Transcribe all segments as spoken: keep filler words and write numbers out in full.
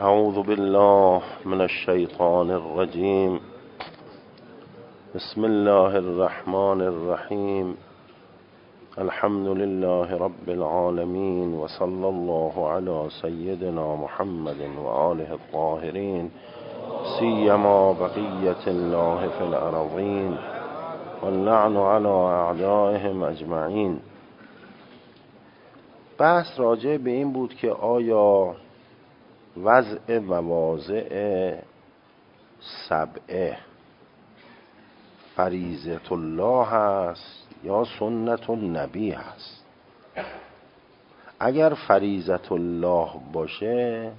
اعوذ بالله من الشیطان الرجیم. بسم الله الرحمن الرحیم. الحمد لله رب العالمین و صلی الله علی سیدنا محمد و آله الطاهرین سیما بقیة الله فی الارضین واللعن علی اعدائهم اجمعین. بحث راجع به این بود که آیا وضع مواضع سبعه فریضة الله هست یا سنت النبی هست؟ اگر فریضة الله باشه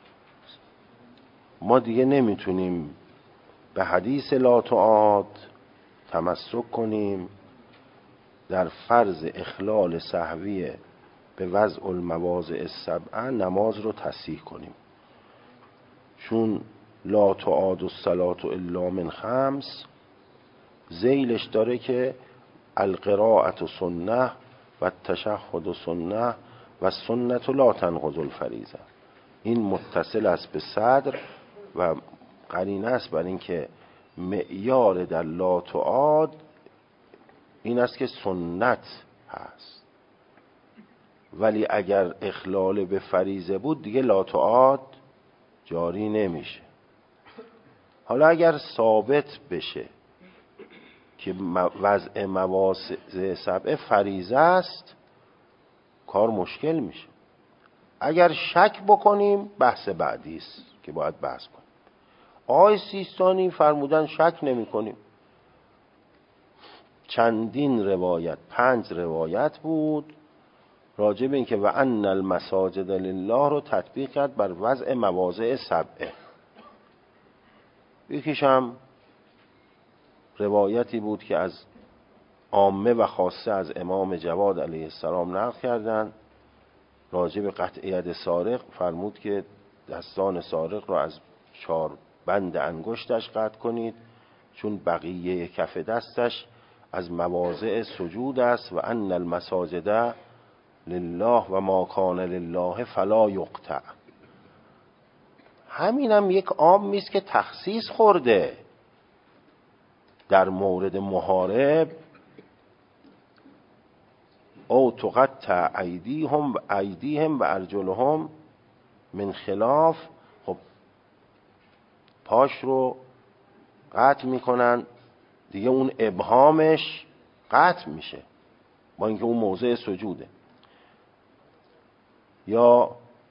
ما دیگه نمیتونیم به حدیث لا تعاد تمسک کنیم، در فرض اخلال سهوی به وضع المواضع السبعه نماز رو تصحیح کنیم، چون لا تعاد الصلاة الا من خمس ذیلش داره که القراءة سنه و التشهد سنه و سنت لا تنقض الفریضه. این متصل است به صدر و قرینه است بر این که معیار در لا تعاد این است که سنت هست، ولی اگر اخلال به فریضه بود دیگه لا تعاد جاری نمیشه. حالا اگر ثابت بشه که وضع مواضع سبعه فریضه است کار مشکل میشه. اگر شک بکنیم بحث بعدی است که باید بحث کنیم. آقای سیستانی فرمودن شک نمی کنیم. چندین روایت، پنج روایت بود راجع به این که و ان المساجد لله رو تطبیق کرد بر وضع مواضع سبعه. یکیش هم روایتی بود که از عامه و خاصه از امام جواد علیه السلام نقل کردند راجع به قطع ید سارق. فرمود که دستان سارق رو از چهار بند انگشتش قطع کنید، چون بقیه کف دستش از مواضع سجود است و ان المساجد لله و ما کان لله فلا یقطع. همینم یک عامی است که تخصیص خورده در مورد محارب او تقطع ایدیهم و ایدیهم و ارجلهم من خلاف. خب پاش رو قطع میکنن دیگه، اون ابهامش قطع میشه با اینکه اون موضع سجوده. یا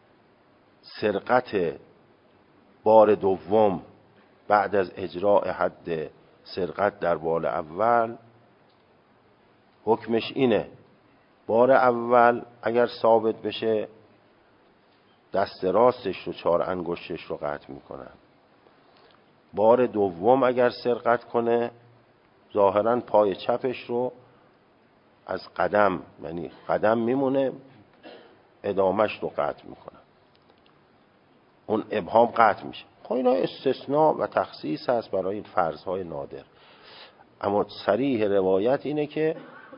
سرقت بار دوم بعد از اجراء حد سرقت در بار اول، حکمش اینه بار اول اگر ثابت بشه دست راستش رو چهار انگشتش رو قطع میکنن. بار دوم اگر سرقت کنه ظاهرا پای چپش رو از قدم، یعنی قدم میمونه، ادامش رو قطع میکنن، اون ابهام قطع میشه. خب اینا استثناء و تخصیص هست برای این فرضهای نادر. اما صریح روایت اینه که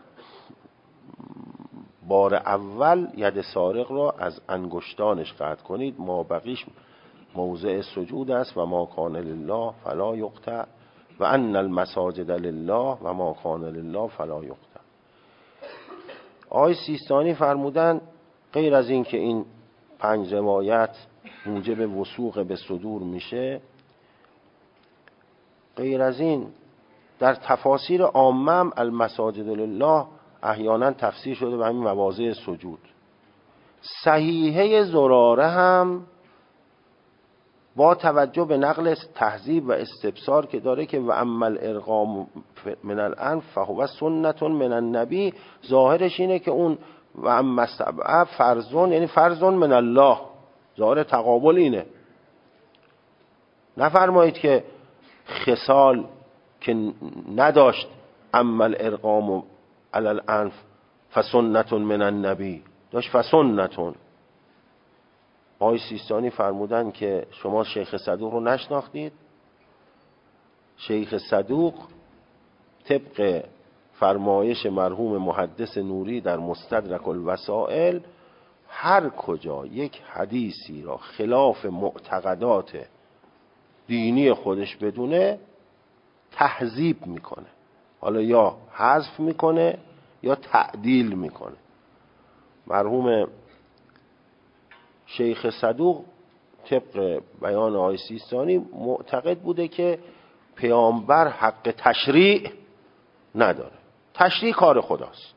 بار اول ید سارق را از انگشتانش قطع کنید، ما بقیش موضع سجود است و ما کان لله فلا یقطع و ان المساجد لله و ما کان لله فلا یقطع. آقای سیستانی فرمودن غیر از این که این پنج روایت موجب وثوق به صدور میشه، غیر از این در تفاسیر عامه المساجد لله احیانا تفسیر شده به همین مواضع سجود. صحیحه زراره هم با توجه به نقل تهذیب و استبصار که داره که و اما الارغام من الانف فهو سنت من النبی، ظاهرش اینه که اون و اما السبعه فرضون، یعنی فرضون من الله، ظاهر تقابل اینه. نفرمایید که خصال که نداشت اما الارغام علی الانف فسنت من النبی، داشت فسنتون. آقای سیستانی فرمودن که شما شیخ صدوق رو نشناختید. شیخ صدوق طبق فرمایش مرحوم محدث نوری در مستدرک الوسائل هر کجا یک حدیثی را خلاف معتقدات دینی خودش بدونه تهذیب میکنه، حالا یا حذف میکنه یا تعدیل میکنه. مرحوم شیخ صدوق طبق بیان آقای سیستانی معتقد بوده که پیامبر حق تشریع نداره، تشریع کار خداست.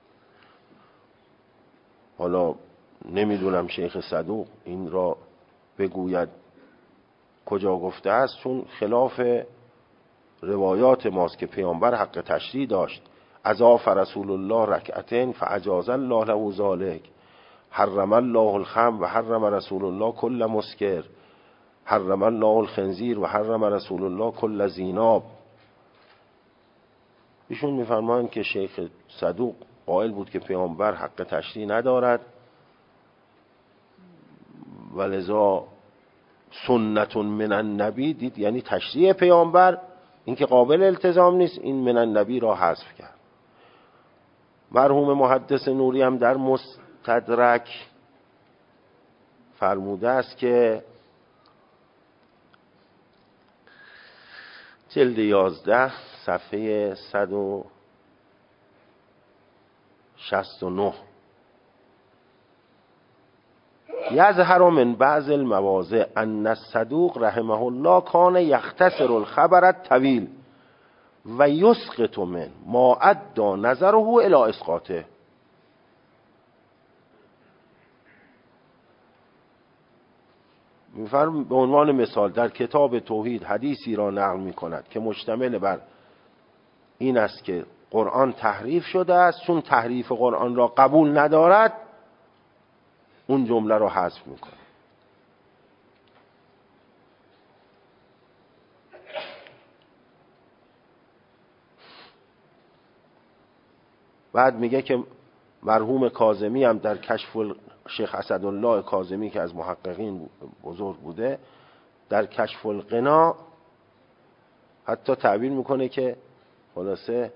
حالا نمیدونم شیخ صدوق این را بگوید کجا گفته است، چون خلاف روایات ماست که پیامبر حق تشریع داشت. اضاف رسول الله رکعتین فاجاز الله له ذلک، حرم الله الخمر و حرم رسول الله کل مسکر، حرم الله الخنزیر و حرم رسول الله کل ذیناب. ایشون میفرمایند که شیخ صدوق قائل بود که پیامبر حق تشریع ندارد و لذا سنت من النبی دید، یعنی تشریع پیامبر این که قابل التزام نیست، این من النبی را حذف کرد. مرحوم محدث نوری هم در مستدرک فرموده است که جلد یازده صفحه صد و شصت و نه یظهر من بعض المواضع ان الصدوق رحمه الله کان یختصر الخبر الطویل و یسقط من ما ادى نظره الى اسقاطه. میفرم به عنوان مثال در کتاب توحید حدیثی را نقل می کند که مشتمل بر این است که قرآن تحریف شده است، چون تحریف قرآن را قبول ندارد اون جمله را حذف میکنه. بعد میگه که مرحوم کاظمی هم در کشف ال... شیخ اسدالله کاظمی که از محققین بزرگ بوده، در کشف الغنا حتی تعبیر میکنه که خلاصه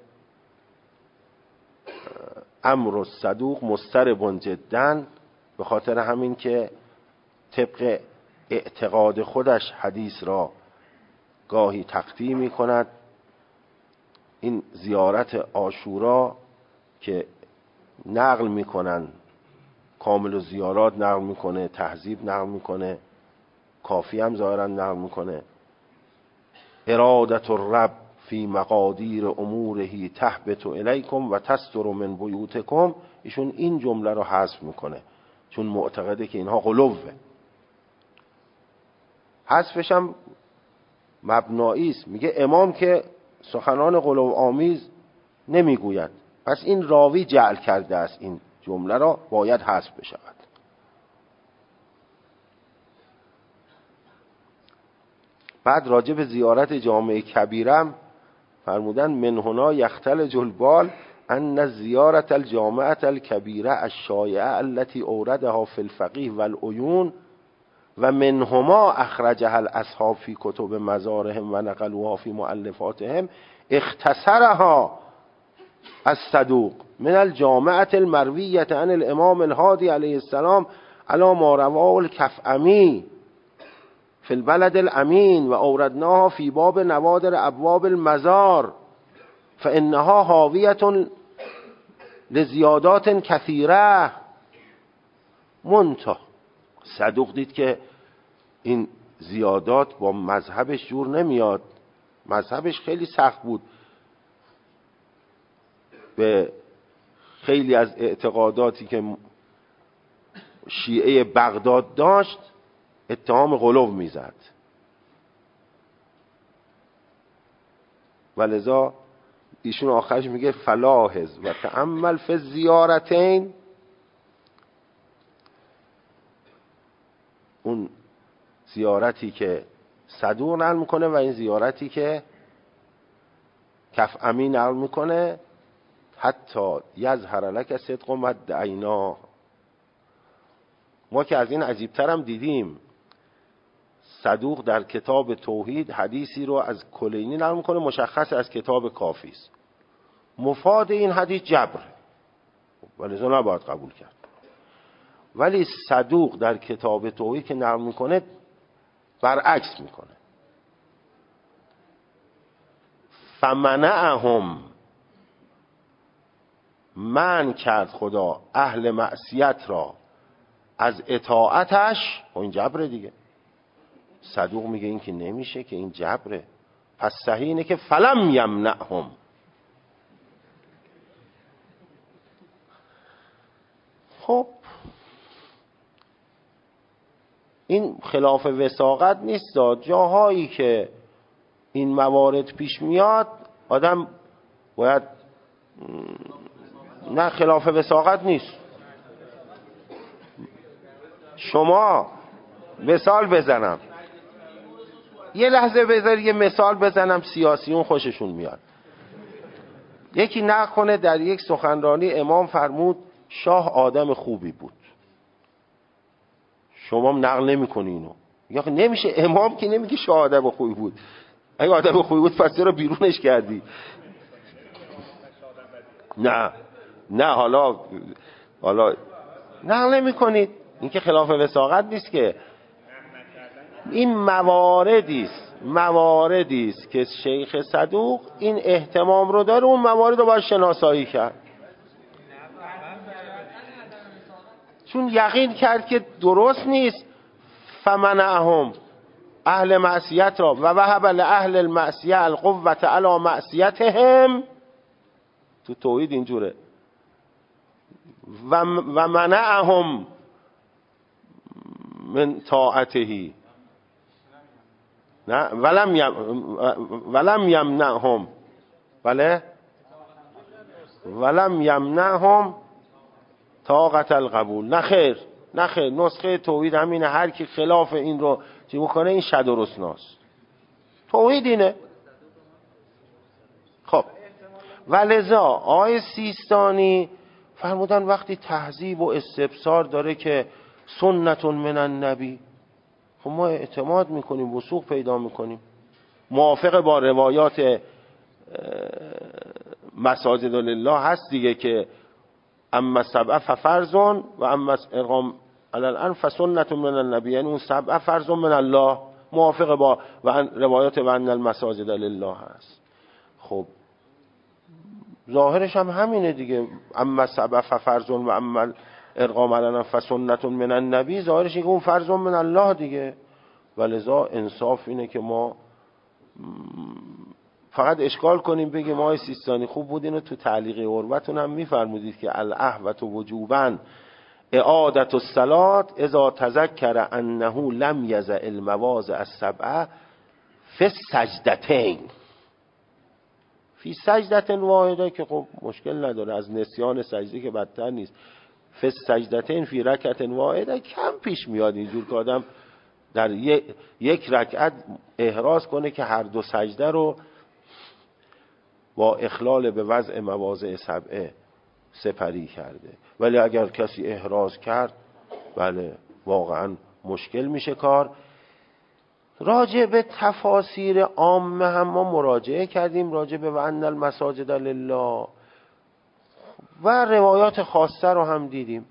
امر الصدوق مضطرب جدا، به خاطر همین که طبق اعتقاد خودش حدیث را گاهی تقطیع می کند. این زیارت عاشورا که نقل می کنن، کامل الزیارات نقل می کنه، تهذیب نقل می کنه، کافی هم ظاهرا نقل می کنه، ارادت الرب فی مقادیر اموره تهبط الیکم و تستر من بیوتکم، ایشون این جمله را حذف میکنه چون معتقده که اینها غلوه. حذفش هم مبنایی است، میگه امام که سخنان غلو آمیز نمیگوید، پس این راوی جعل کرده است، این جمله را باید حذف بشود. بعد راجع به زیارت جامع کبیرم فرمودن من هنا یختلج البال ان زیارت الجامعه الکبیره الشایعه التي اوردها فی الفقیه والعیون و منهما اخرجها الاصحاب فی کتب مزارهم و نقلوها فی مؤلفاتهم اختصرها الصدوق من الجامعه المرویه عن الامام الهادی علیه السلام علی ما رواه الکفعمی فی البلد الامین و اوردناها فی باب نوادر ابواب المزار فانها حاویه لزیادات کثیره. منتها صدوق دید که این زیادات با مذهبش جور نمیاد، مذهبش خیلی سخت بود، به خیلی از اعتقاداتی که شیعه بغداد داشت اتهام غلو میزد، ولذا ایشون آخرش میگه فلاحظ و تأمل فی زیارتین، اون زیارتی که صدوق نقل میکنه و این زیارتی که کفعمی نقل میکنه، حتی یظهر لک صدق مد عینا. ما که از این عجیبتر هم دیدیم، صدوق در کتاب توحید حدیثی رو از کلینی نقل میکنه، مشخص از کتاب کافی است، مفاد این حدیث جبر، ولی نباید قبول کرد. ولی صدوق در کتاب توحید که نقل میکنه برعکس میکنه. فمنعهم، من کرد خدا اهل معصیت را از اطاعتش. و این جبره دیگه. صدوق میگه این که نمیشه، که این جبره. پس صحیح اینه که فلم یمنعهم. خب این خلاف وساقت نیست. جاهایی که این موارد پیش میاد آدم باید، نه خلاف وساقت نیست. شما مثال بزنم، یه لحظه بذار یه مثال بزنم، سیاسیون خوششون میاد. یکی نکنه در یک سخنرانی امام فرمود شاه آدم خوبی بود، شما نقل نمی کنی اینو. یا نمیشه، امام که نمیگه شاه آدم خوبی بود. اگه آدم خوبی بود پس چرا بیرونش کردی؟ نه نه حالا حالا نقل نمی کنید. این که خلاف وساقت نیست که. این مواردی است مواردی است که شیخ صدوق این اهتمام رو داره، اون موارد رو باید شناسایی کرد، چون یقین کرد که درست نیست. فمنعهم، اهل معصیت را، و وهب لاهل المعصیه القوة علی معصیتهم. تو توحید اینجوره. و منعهم من طاعته، نه ولم یم ولم یمنعهم، بله ولم یمنعهم طاقت القبول. نه خیر نه خیر، نسخه توحید همینه. هر کی خلاف این رو چی بکنه این شد و رسناست. توحید اینه. خب ولذا آقای سیستانی فرمودن وقتی تهذیب و استبصار داره که سنت من النبی، خب ما اعتماد میکنیم، وثوق پیدا میکنیم، موافق با روایات مساجد لله هست دیگه که اما سبع ففرض و اما ارقام علی الانف فسنت من النبی، یعنی اون سبع فرض من الله، موافق با و روایات و ان المساجد لله هست. خب ظاهرش هم همینه دیگه، اما سبع ففرض و اما ارقام علی الانف فسنت من النبی، ظاهرش اینه اون فرض من الله دیگه. ولذا انصاف اینه که ما فقط اشکال کنیم بگیم آقای سیستانی خوب بود اینو تو تعلیق عروتون هم میفرمودید که الاحوط وجوبا اعادت الصلاة اذا تذکر انه لم یزع المواضع السبعه فی السجدتین، فی سجدتین واحده که خب مشکل نداره، از نسیان سجده که بدتر نیست. فی السجدتین فی رکعت واحده کم پیش میاد اینجور که آدم در یک رکعت احراز کنه که هر دو سجده رو با اخلال به وضع مواضع سبعه سپری کرده. ولی اگر کسی احراز کرد بله واقعا مشکل میشه کار. راجع به تفاسیر عامه هم ما مراجعه کردیم، راجع به وان المساجد لله و روایات خاصه رو هم دیدیم.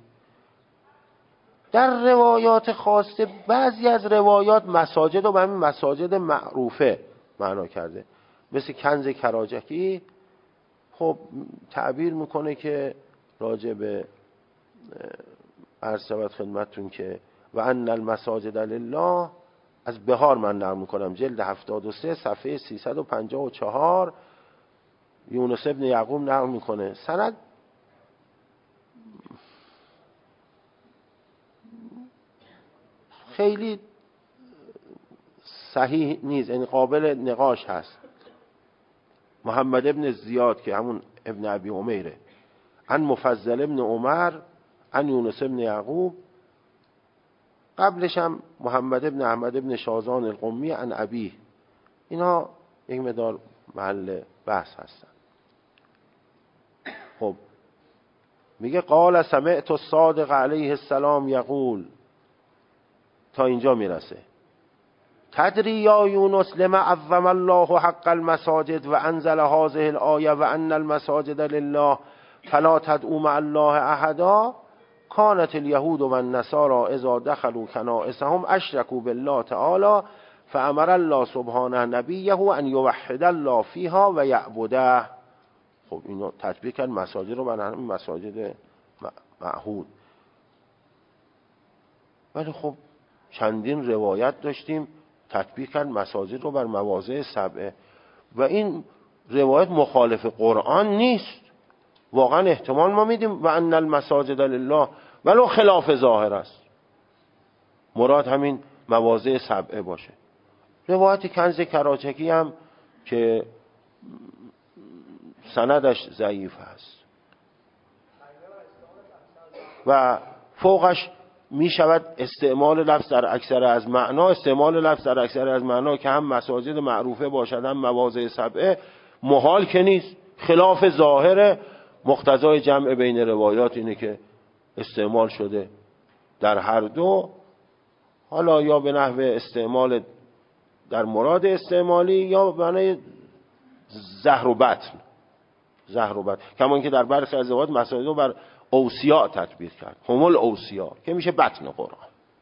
در روایات خاصه بعضی از روایات مساجد رو به همین مساجد معروفه معنا کرده، مثل کنز کراجکی خب تعبیر میکنه که راجع به عرض شود خدمتتون که و ان المساجد لله، از بهار من نقل میکنم جلد هفتاد و سه صفحه سیصد و پنجاه و چهار، یونس ابن یعقوب نقل میکنه. سند خیلی صحیح نیست، یعنی قابل نقاش هست. محمد ابن زیاد که همون ابن ابی عمیره، عن مفضل ابن عمر عن یونس ابن یعقوب، قبلش هم محمد ابن احمد ابن شازان القمی عن ابیه. اینا یک مقدار محل بحث هستن. خب میگه قال سمعت الصادق علیه السلام یقول، تا اینجا میرسه. تدری یا یونس لما عظم الله حق المساجد و انزل هذه الآیه و ان المساجد لله فلا تدعوا مع الله احدا. کانت الیهود و النصارى اذا دخلوا کنائسهم اشرکوا بالله تعالی فامر الله سبحانه نبیه ان یوحد الله فیها و یعبده. خب اینو تطبیق کرد مساجد رو بر همین مساجد معهود. ولی خب چندین روایت داشتیم تطبیق کرد مساجد رو بر مواضع سبعه و این روایت مخالف قرآن نیست. واقعا احتمال ما میدیم و ان المساجد لله ولو خلاف ظاهر است، مراد همین مواضع سبعه باشه. روایت کنز کراچکی هم که سندش ضعیف است و فوقش می شود استعمال لفظ در اکثر از معنا، استعمال لفظ در اکثر از معنا که هم مساجد معروفه باشد هم مواضع سبعه محال که نیست، خلاف ظاهر مقتضای جمع بین روایات اینه که استعمال شده در هر دو، حالا یا به نحو استعمال در مراد استعمالی یا به معنی زهر و بطن، زهر و بطن، کما اینکه در برخی از روایات مساجد رو بر اوصیا تطبیق کرد، هم الاوصیا که میشه بطن قرآن.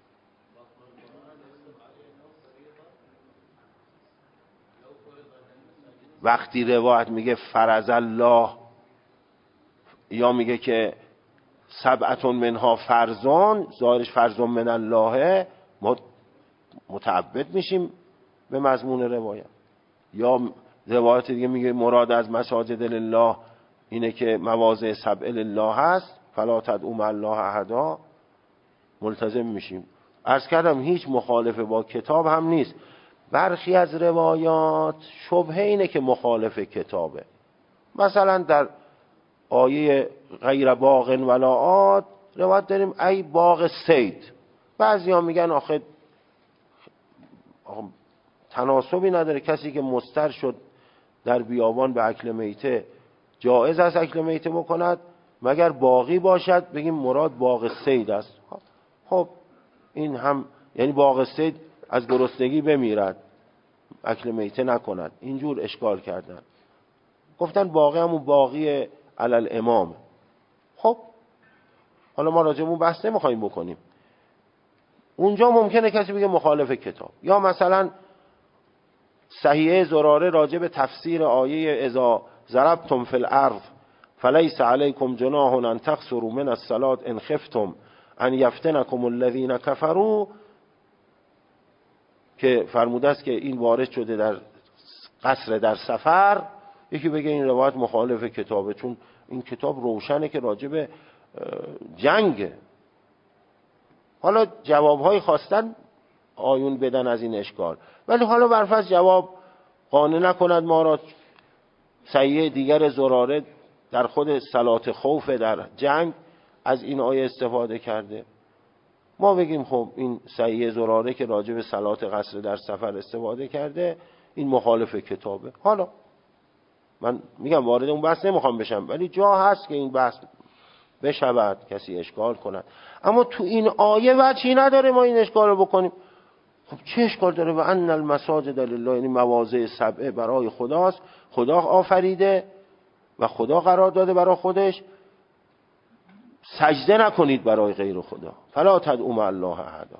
وقتی روایت میگه فرض الله یا میگه که سبعتون منها فرضون، ظاهرش فرضون من الله، ما متعبد میشیم به مضمون روایت. یا روایت دیگه میگه مراد از مساجد لله اینه که مواضع سبع لله هست، فلا تدعوا مع الله احدا، ملتزم میشیم. عرض کردم هیچ مخالف با کتاب هم نیست. برخی از روایات شبهه اینه که مخالف کتابه. مثلا در آیه غیر باغ ولا عاد روایت داریم ای باغ صید. بعضی ها میگن آخه تناسبی نداره، کسی که مضطر شد در بیابان به اکل میته جایز است اکل میته بکند مگر باغی باشد، بگیم مراد باغ صید است. خب این هم یعنی باغ صید از گرسنگی بمیرد اکل میته نکند، اینجور اشکال کردن. گفتن باغی همون باغی علل امام. خب حالا ما راجع به اون بحث نمیخوایم بکنیم. اونجا ممکنه کسی بگه مخالف کتاب. یا مثلا صحیحه زراره راجع به تفسیر آیه اذا ضربتم فی الارض فلیس علیکم جناح ان تقصروا من الصلاة ان خفتم ان یفتنکم الذین کفروا، که فرموده است که این وارد شده در قصر در سفر. یکی بگه این روایت مخالف کتابه، چون این کتاب روشنه که راجع به جنگه. حالا جوابهای خواستن آیون بدن از این اشکال، ولی حالا برفرض جواب قانع نکند ما را. صحیحه دیگر زراره در خود صلات خوف در جنگ از این آیه استفاده کرده، ما بگیم خب این صحیحه زراره که راجع به صلات قصر در سفر استفاده کرده این مخالف کتابه. حالا من میگم وارد اون بحث نمیخوام بشم، ولی جا هست که این بحث بشود، کسی اشکال کند. اما تو این آیه وجهی نداره ما این اشکال رو بکنیم. خب چه اشکال داره؟ و ان المساجد لله، یعنی مواضع سبعه برای خداست، خدا آفریده و خدا قرار داده برای خودش، سجده نکنید برای غیر خدا، فلا تدعوا مع الله احدا.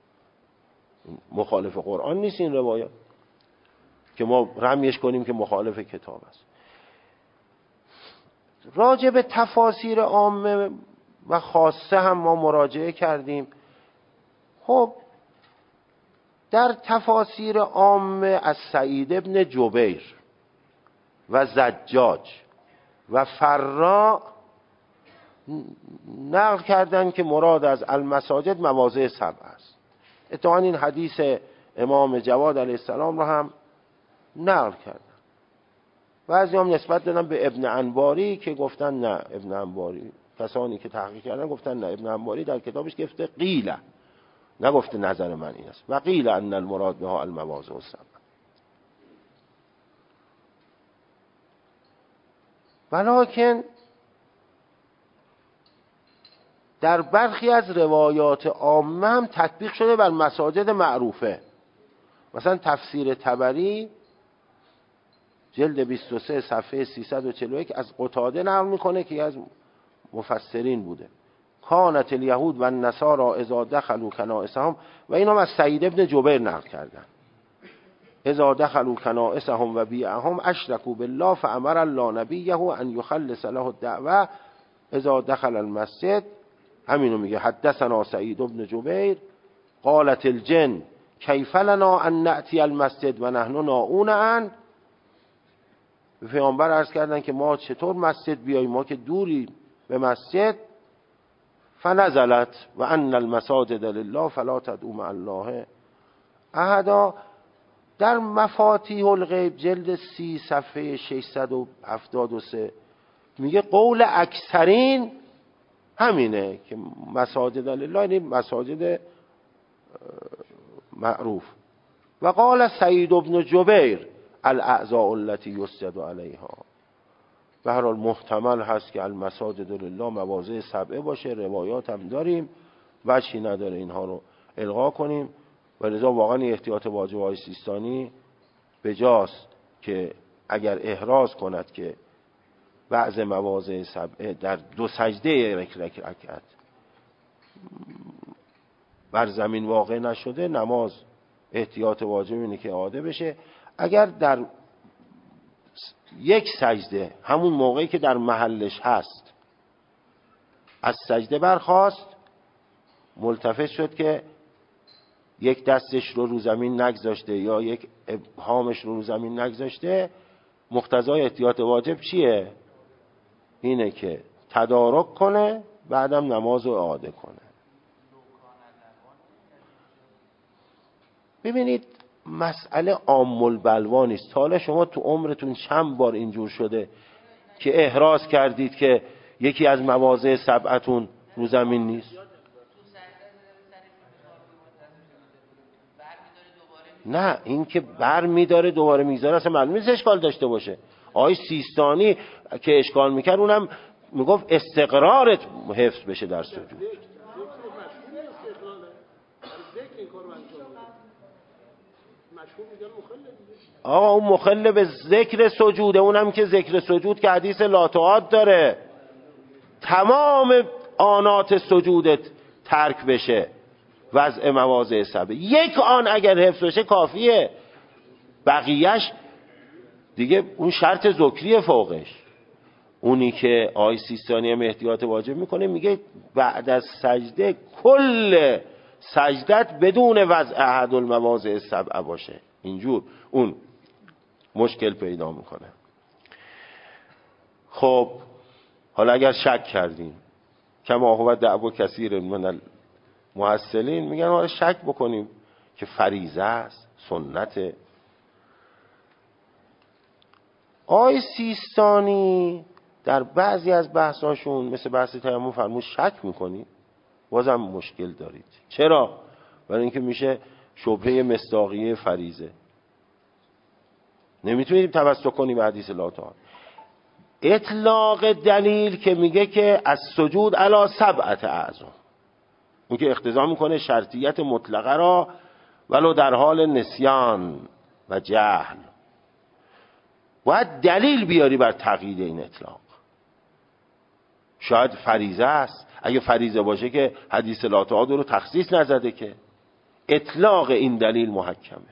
مخالف قرآن نیست این روایت که ما رمیش کنیم که مخالف کتاب است. راجع به تفاسیر عامه و خاصه هم ما مراجعه کردیم. خب در تفاسیر عامه از سعید ابن جبیر و زجاج و فرا نقل کردن که مراد از المساجد مواضع سبع است. اتفاقاً این حدیث امام جواد علیه السلام رو هم نقل کردن. بعضی هم نسبت دادن به ابن انباری که گفتن نه، ابن انباری، کسانی که تحقیق کردن گفتن نه، ابن انباری در کتابش گفته قیله، نگفته نظر من این است، و قیل ان المراد بها المواضع السبع. ولکن در برخی از روایات عامه هم تطبیق شده بر مساجد معروفه. مثلا تفسیر طبری جلد بیست و سه صفحه سیصد و چهل و یک از قتاده نقل میکنه که از مفسرین بوده کانت الیهود و النصارى اذا دخلوا کنائسهم، و اینم از سعید ابن جبیر نقل کردن، اذا دخلوا کنائسهم و بیعهم اشرکوا بالله فامر الله نبیه ان یخلص له الدعوه اذا دخل المسجد. همینو میگه حدثنا سعید ابن جبیر قالت الجن کیف لنا ان نأتی المسجد و نحن ناؤون عن. به پیامبر عرض کردن که ما چطور مسجد بیاییم، ما که دوری به مسجد. فنزلت و ان المساجد لله فلا تدعوا مع الله احدا. در مفاتیح الغیب جلد سی صفحه ششصد و هفتاد و سه میگه قول اکثرین همینه که مساجد لله یعنی مساجد معروف. و قال سعید ابن جبیر الاعضاء التي یسجد علیها. به هر حال محتمل هست که المساجد لله مواضع سبعه باشه، روایات هم داریم، وجهی نداره اینها رو الغا کنیم. و لذا واقعا احتیاط واجب های سیستانی بجاست که اگر احراز کند که بعض مواضع سبعه در دو سجده یک رکعت بر زمین واقع نشده، نماز احتیاط واجب اینه که اعاده بشه. اگر در یک سجده همون موقعی که در محلش هست از سجده برخاست، ملتفت شد که یک دستش رو رو زمین نگذاشته یا یک ابهامش رو رو زمین نگذاشته، مقتضای احتیاط واجب چیه؟ اینه که تدارک کنه، بعدم نماز رو اعاده کنه. ببینید مسئله عام البلوا نیست. حالا شما تو عمرتون چند بار اینجور شده که احراز کردید که یکی از مواضع سبعتون رو زمین نیست؟ نه، این که بر میداره دوباره میذاره اصلا معلوم نیست اشکال داشته باشه. آقای سیستانی که اشکال میکرد اونم میگفت استقرارت حفظ بشه در سجود. آقا اون مخل به ذکر سجوده، اونم که ذکر سجود که حدیث لا تعاد داره، تمام آنات سجودت ترک بشه، وضع مواضع سبعه یک آن اگر حفظ بشه کافیه، بقیهش دیگه اون شرط ذکری فوقش. اونی که آی سیستانی هم احتیاط واجب میکنه، میگه بعد از سجده کل سجدت بدون وضع احد المواضع سبعه باشه، اینجور اون مشکل پیدا میکنه. خب حالا اگر شک کردیم کما هو دعوا کثیر من المحصلین، میگن حالا شک بکنیم که فریضه است، سنت. آی سیستانی در بعضی از بحثاشون مثل بحث تیمم فرمود شک میکنید، بازم مشکل دارید. چرا؟ برای اینکه میشه شبهه مصداقیه فریضه، نمیتونید توسط کنی به حدیث لا تعالی. اطلاق دلیل که میگه که از سجود علی سبعت اعظم، اون که اقتضا میکنه شرطیت مطلقه را ولو در حال نسیان و جهل، باید دلیل بیاری بر تقیید این اطلاق. شاید فریضه است، اگه فریضه باشه که حدیث لا تعالی رو تخصیص نزده، که اطلاق این دلیل محکمه.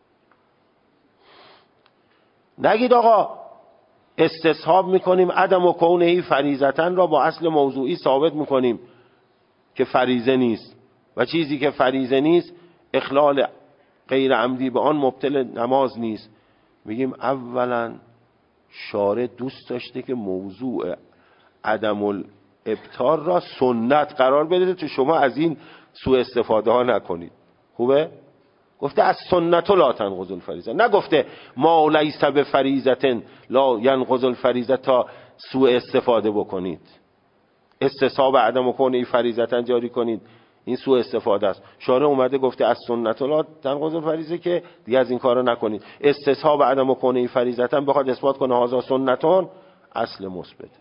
نگید آقا استصحاب میکنیم عدم و کونه فریضتن را با اصل موضوعی ثابت میکنیم که فریضه نیست و چیزی که فریضه نیست اخلال غیر عمدی به آن مبطل نماز نیست. میگیم اولا شارع دوست داشته که موضوع عدم الابطال را سنت قرار بده تو شما از این سوء استفاده ها نکنید. خوبه؟ گفته از سنت لا تنقض الفریضه، نگفته ما لیس بفریضه لا ینقض الفریضه تا سوء استفاده بکنید، استصحاب عدم و کونه فریضه جاری کنید، این سوء استفاده است. شارع اومده گفته از سنت لا تنقض الفریضه که دیگه از این کارا نکنید. استصحاب عدم و کونه فریضه بخواد اثبات کنه هذا سنتون، اصل مثبت.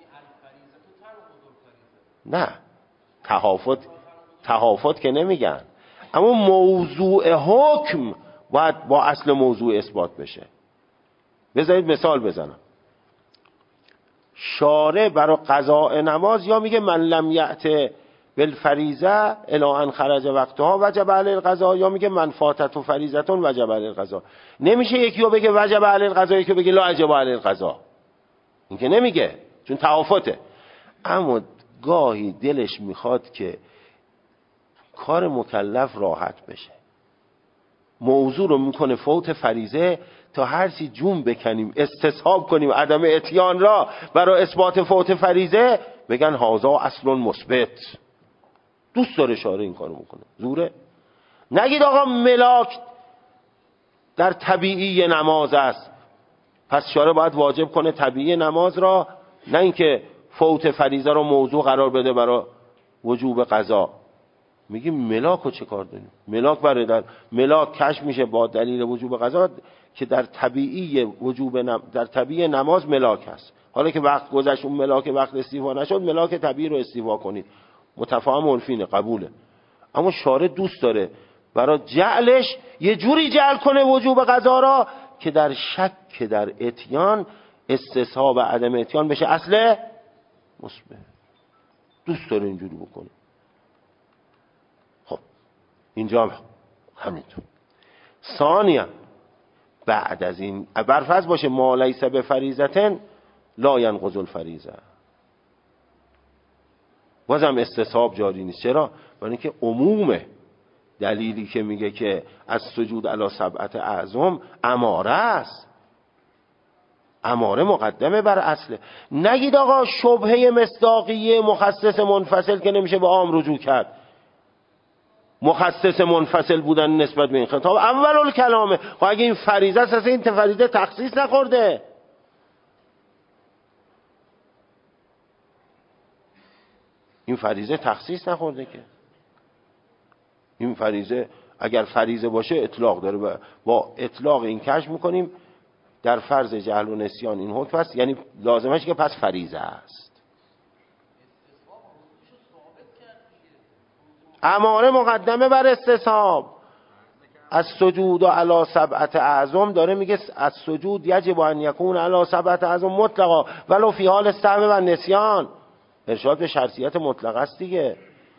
نه تهافت تهافت که نمیگن، اما موضوع حکم باید با اصل موضوع اثبات بشه. بذارید مثال بزنم. شارع برای قضاء نماز یا میگه من لم یأت بالفریضه الی ان خرج وقتها وجب علی القضا، یا میگه من فاتت و فریضتون وجب علی القضا. نمیشه یکی رو بگه وجب علی القضا یکی رو بگه لا وجب علی القضا، این که نمیگه، چون تفاوته. اما گاهی دلش میخواد که کار مکلف راحت بشه، موضوع رو میکنه فوت فریضه تا هر چی جون بکنیم استصحاب کنیم عدم اتیان را برای اثبات فوت فریضه، بگن هازا اصل مثبت. دوست داره شارع این کارو میکنه، زوره. نگید آقا ملاک در طبیعی نماز است، پس شارع باید واجب کنه طبیعی نماز را، نه اینکه فوت فریضه رو موضوع قرار بده برای وجوب قضا. میگیم ملاک رو چه کار داریم؟ ملاک برای در ملاک کشف میشه با دلیل وجوب قضا که در طبیعی وجوب نم... در طبیعی نماز ملاک هست. حالا که وقت گذشت اون ملاک وقت استیفا نشد، ملاک طبیعی رو استیفا کنید. متفاهم عرفینه، قبوله. اما شارع دوست داره برای جعلش یه جوری جعل کنه وجوب قضا را که در شک در اتیان استصحاب و عدم اتیان بشه اصل مثبت. دوست داره اینجوری بکنه. خب اینجا هم همینطور. ثانیا بعد از این برفرض باشه ما لیس به فریضتن لا ینقض الفریضه، بازم استصحاب جاری نیست. چرا؟ برای اینکه عموم دلیلی که میگه که از سجود علی سبعت اعظم اماره است، اماره مقدمه بر اصله. نگید آقا شبهه مصداقیه مخصص منفصل که نمیشه به عام رجوع کرد، مخصص منفصل بودن نسبت به این خطاب اول الکلامه. خب اگه این فریضه است، این فریضه تخصیص نخورده. این فریضه تخصیص نخورده که. این فریضه اگر فریضه باشه اطلاق داره و با اطلاق این کشف میکنیم در فرض جهل و نسیان این حکم است، یعنی لازمش که پس فریضه است. اماره مقدمه بر استصحاب. از سجود و علی سبعت اعظم داره میگه از سجود یجب ان یکون علی سبعت اعظم مطلقا ولو فی حال سهو و نسیان. ارشاد به شرطیت مطلق است دیگه.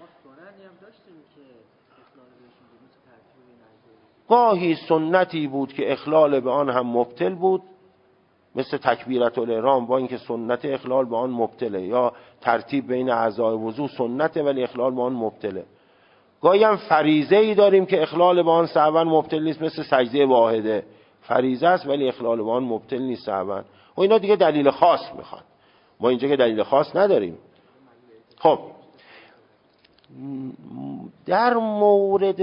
گاهی سنتی بود که اخلال به آن هم مبطل بود، مثل تکبیرت الاحرام، با اینکه سنت اخلال به آن مبطله، یا ترتیب بین اعضای وضو سنته ولی اخلال به آن مبطله. گاهی هم فریضه ای داریم که اخلال به آن سهوا مبطل نیست، مثل سجده واحده، فریضه است ولی اخلال به آن مبطل نیست سهوا. و اینا دیگه دلیل خاص میخواد، ما اینجا که دلیل خاص نداریم. خب در مورد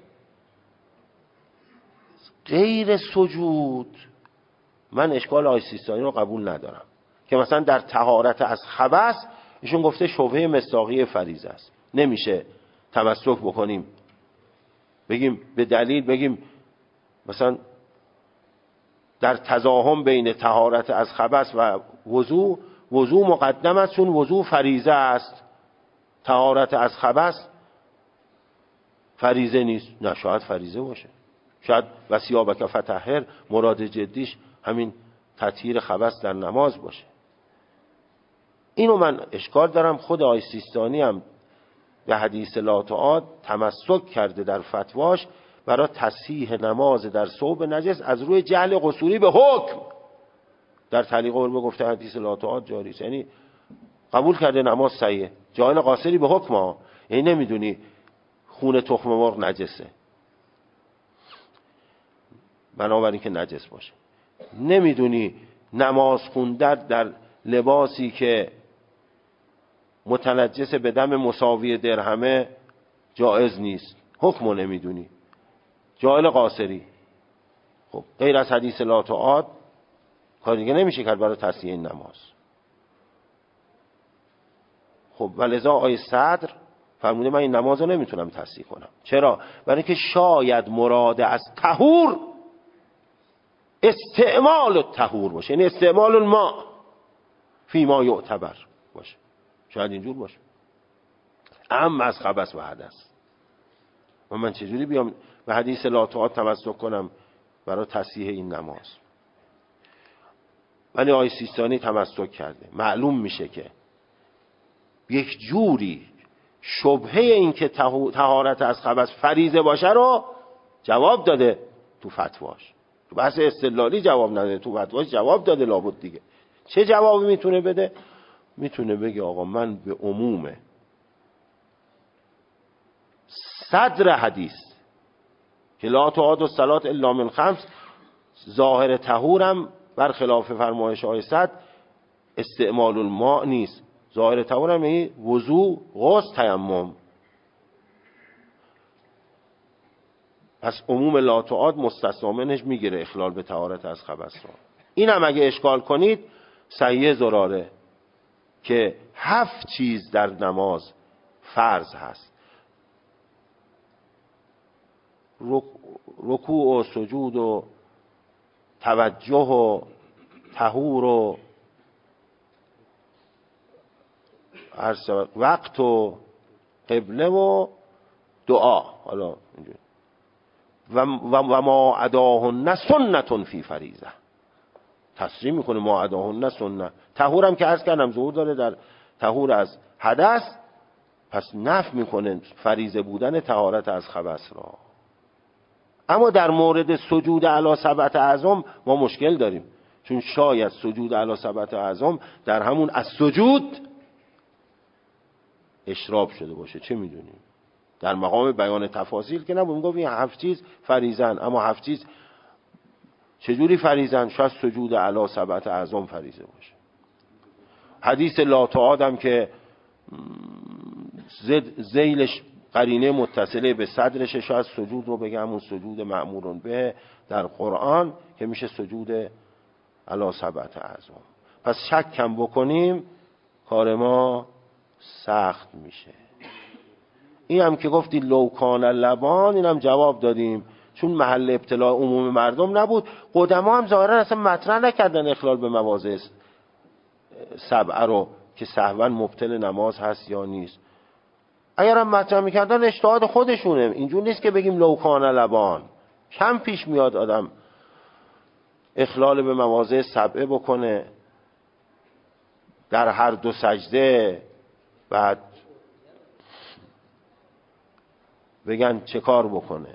غیر سجود من اشکال آقای سیستانی رو قبول ندارم که مثلا در طهارت از خبث ایشون گفته شبهه مصداقی فریضه است، نمیشه تمسک بکنیم بگیم به دلیل بگیم مثلا در تزاحم بین طهارت از خبث و وضو، وضو مقدم است چون وضو فریضه است، طهارت از خبث فریضه نیست. نه، شاید فریضه باشه، شاید وثیابک فطهر مراد جدیش همین تطهیر خبث در نماز باشه. اینو من اشکال دارم. خود آقای سیستانی هم به حدیث لا تعاد تمسک کرده در فتواش برای تصحیح نماز در ثوب نجس از روی جهل قصوری به حکم. در تعلیق علمه گفته حدیث لا تعاد جاری است، یعنی قبول کرده نماز صحیحه. جهل قاصری به حکم ها، یعنی نمیدونی خون تخم مرغ نجسه، بنابراین که نجس باشه. نمیدونی نماز خوندن در لباسی که متنجس به دم مساوی درهمه جایز نیست، حکمو نمیدونی، جاهل قاصری. خب غیر از حدیث لا تعاد کار دیگه نمیشه کرد برای تصحیح این نماز. خب ولذا آیه صدر فرموده من این نماز رو نمیتونم تصحیح کنم. چرا؟ برای اینکه شاید مراد از طهور استعمال الطهور باشه، یعنی استعمال الماء فی ما یعتبر باشه، شاید اینجور باشه، اما از خبث و حدث. و من چجوری بیام به حدیث لا تعاد تمسک کنم برای تصحیح این نماز؟ ولی آقای سیستانی تمسک کرده. معلوم میشه که یک جوری شبهه این که طهارت از خبث فریضه باشه رو جواب داده تو فتواش. تو بحث استدلالی جواب نداده، تو فتواش جواب داده لابد دیگه. چه جوابی میتونه بده؟ میتونه بگه آقا من به عموم صدر حدیث که لا تعاد الصلاة الا من خمس، ظاهر طهورم برخلاف فرمایش های صد استعمال الماء نیست، ظاهر طهورم یعنی وضو، غسل، تیمم. پس عموم لا تعاد مستثنا منش میگیره اخلال به طهارت از خبث را. اینم اگه اشکال کنید صحیح زراره که هفت چیز در نماز فرض هست: رکوع و سجود و توجه و طهور و وقت و قبله و دعا. حالا اینجوری و و ما عداهن سنتون فی فریضه، تصریح میکنه ما عداهن سنت. طهور هم که عرض کردم ظهور داره در طهور از حدث، پس نفی میکنه فریضه بودن طهارت از خبث را. اما در مورد سجود علی سبعة اعظم ما مشکل داریم، چون شاید سجود علی سبعة اعظم در همون از سجود اشراب شده باشه، چه میدونیم. در مقام بیان تفاصیل که نبود، میگفت این هفت چیز فریضن، اما هفت چیز چجوری فریضن؟ شاید سجود علی سبعة اعظم فریضه باشه. حدیث لا تعادم که ذیلش قرینه متصله به صدرش، شاید سجود رو بگم اون سجود مأمورون به در قرآن که میشه سجود علی سبعة اعظم. پس شک کم بکنیم کار ما سخت میشه. این هم که گفتی لوکان لبان، این هم جواب دادیم چون محل ابتلاع عموم مردم نبود. قدما هم ظاهرا اصلا مطرح نکردن اخلال به مواضع سبعه رو که سهوا مبطل نماز هست یا نیست. اگر هم مطرح میکردن اجتهاد خودشونه، اینجور نیست که بگیم لوکان لبان. کم پیش میاد آدم اخلال به مواضع سبعه بکنه در هر دو سجده، بعد بگن چه کار بکنه.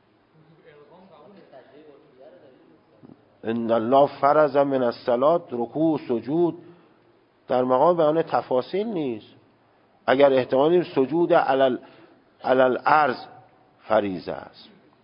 ان الله فرض من الصلاة رکوع سجود در مقام بیان تفاصیل نیست. اگر احتمالی سجود علل علل ارض فریضه است،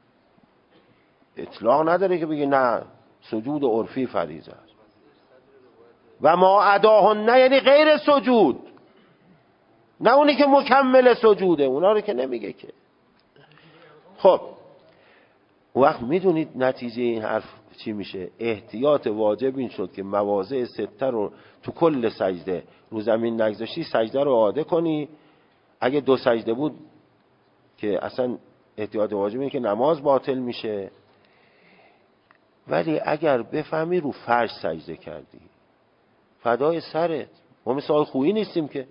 اطلاق نداره که بگی نه سجود عرفی فریضه است. و ما عداهن یعنی غیر سجود، نه اونی که مکمل سجوده، اونا رو که نمیگه که. خب وقت میدونید نتیجه این حرف چی میشه؟ احتیاط واجب این شد که مواضع سته رو تو کل سجده رو زمین نگذاشتی، سجده رو عاده کنی. اگه دو سجده بود که اصلا احتیاط واجب اینه که نماز باطل میشه. ولی اگر بفهمی رو فرش سجده کردی، فدای سرت، ما مثل آقای خویی نیستیم که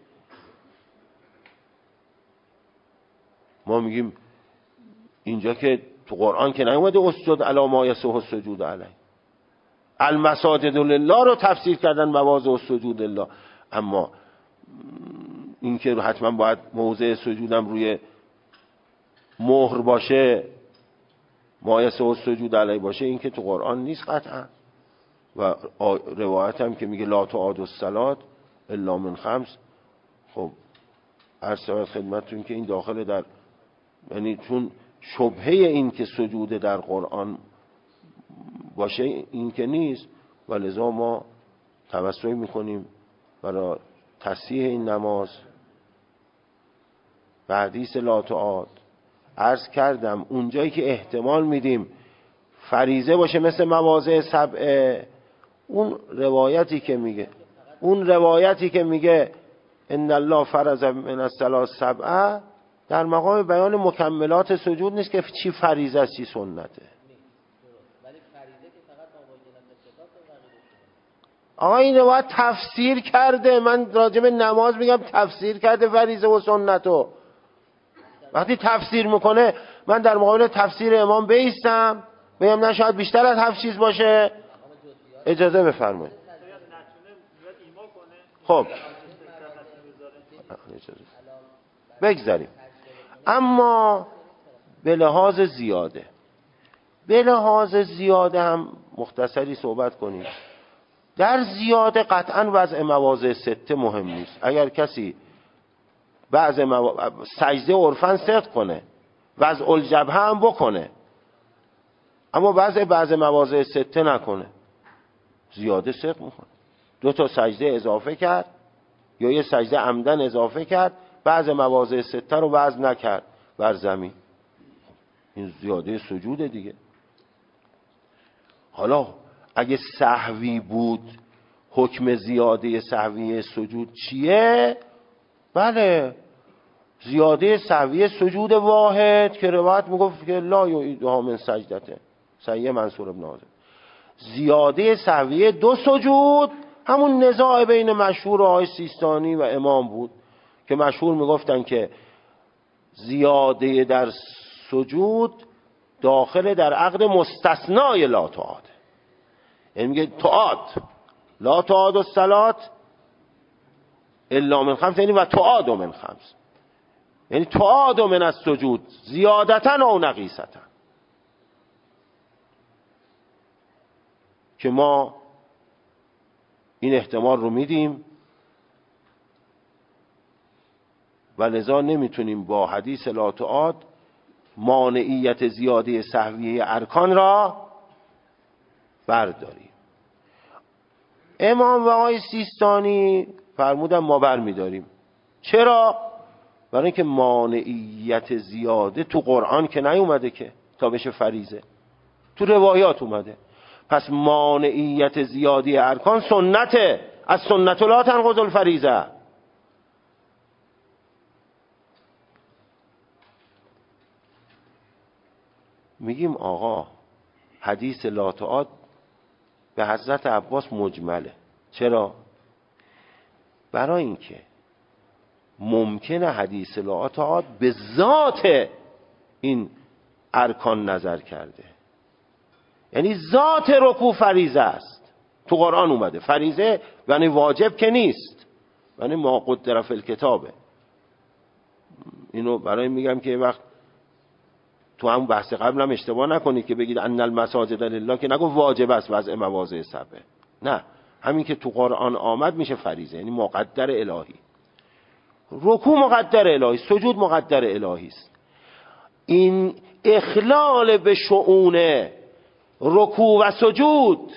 ما میگیم اینجا که تو قرآن که نیومده اسجد علی ما یصح السجود علیه. المساجد لله رو تفسیر کردن مواضع السجود لله، اما این که حتما باید موضع سجودم روی مهر باشه، ما یصح السجود علیه باشه، این که تو قرآن نیست قطعا. و روایت هم که میگه لا تعاد الصلاة الا من خمس. خب عرض شود خدمتتون که این داخل در، یعنی چون شبهه این که سجود در قرآن باشه این که نیست، و لذا ما توسل میکنیم برای تصحیح این نماز به حدیث لا تعاد. عرض کردم اونجایی که احتمال میدیم فریضه باشه مثل مواضع سبعه، اون روایتی که میگه اون روایتی که میگه ان الله فرض من الصلاة سبعه در مقام بیان مکملات سجود نیست که چی فریضه است چی سنته. آقا این روایت تفسیر کرده، من راجع به نماز میگم تفسیر کرده فریضه و سنتو. وقتی تفسیر میکنه من در مقابل تفسیر امام بیستم بگم نه شاید بیشتر از هفت چیز باشه. اجازه بفرمایید. خب بگذاریم. اما به لحاظ زیاده به لحاظ زیاده هم مختصری صحبت کنیم. در زیاده قطعا وضع مواضع سته مهم نیست. اگر کسی بعض مو... سجده عرفاً صدق کنه، وضع الجبهه هم بکنه، اما بعض بعض مواضع سته نکنه، زیاده صدق میکنه. دو تا سجده اضافه کرد یا یه سجده عمدن اضافه کرد، بعض مواضع سته رو وضع نکرد بر زمین، این زیاده سجود دیگه. حالا اگه سهوی بود، حکم زیاده سهوی سجود چیه؟ بله، زیاده سهوی سجود واحد که روایت میگفت که لا یعیدها من سجدته، صحیح منصور ابن عازب. زیاده سهوی دو سجود همون نزاع بین مشهور آقای سیستانی و امام بود که مشهور میگفتن که زیاده در سجود داخل در عقد مستثنای لا تعاد، یعنی میگه تعاد لا تعاد الصلات الا من خمس، یعنی و تعاد من خمس، یعنی تعاد من السجود زیادتن او نقیصتن. که ما این احتمال رو میدیم و لذا نمیتونیم با حدیث لا تعاد مانعیت زیاده سهویه ارکان را برداریم. امام و آقای سیستانی فرمودن ما بر میداریم. چرا؟ برای اینکه مانعیت زیاده تو قرآن که نیومده که تا بشه فریضه، تو روایات اومده. پس مانعیت زیادی ارکان سنته، از سنت لا تنقض الفریضه. میگیم آقا حدیث لا تعاد به حضرت عباس مجمله. چرا؟ برای اینکه ممکنه حدیث لا تعاد به ذات این ارکان نظر کرده، یعنی ذات رکوع فریضه است، تو قرآن اومده فریضه یعنی واجب که نیست، یعنی ما قدر فی الکتابه. اینو برای میگم که وقت تو هم بحث قبل هم اشتباه نکنید که بگید ان المساجد لله که نگو واجب است وضع مواضع سبعه، نه، همین که تو قرآن آمد میشه فریضه، یعنی مقدر الهی. رکوع مقدر الهی، سجود مقدر الهی است. این اخلال به شؤون رکوع و سجود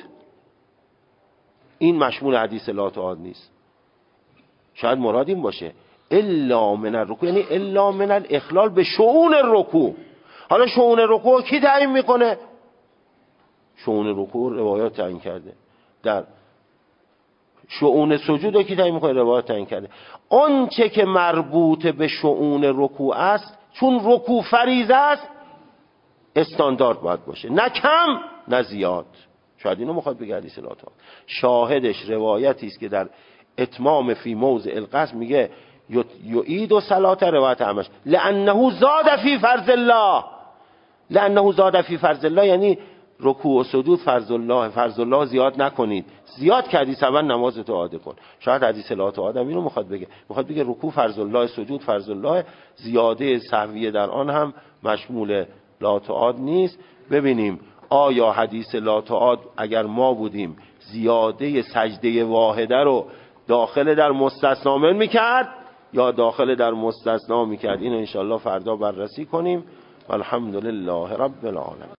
این مشمول حدیث لا تعاد نیست. شاید مراد این باشه الا من الرکوع، یعنی الا من الاخلال به شؤون الرکوع. حالا شؤون رکوع کی تعیین میکنه؟ شؤون رکوع روایات تعیین کرده. در شؤون سجود کی تعیین میکنه؟ روایات تعیین کرده. اون چه که مربوط به شؤون رکوع است، چون رکوع فریضه است، استاندارد باید باشه، نه کم نه زیاد. شاید اینو میخواد بگه حدیث لا تعاد. شاهدش روایتی است که در اتمام فی موضع القصد میگه یعید و صلات، روایت همش لانه زاد فی فرض الله، لانه زاد فی فرض الله یعنی رکوع و سجود فرض الله، فرض الله زیاد نکنید، زیاد کردی سبن نمازتو عاده کن. شاید حدیث لا تعاد هم اینو میخواد بگه، میخواد بگه رکوع فرض الله، سجود فرض الله، زیاده سهویه در آن هم مشمول لا تعاد نیست. ببینیم آیا حدیث لا تعاد اگر ما بودیم زیاده سجده واحده رو داخل در مستثنا میکرد یا داخل در مستثنا میکرد؟ اینو انشاءالله فردا بررسی کنیم. الحمدلله رب العالمین.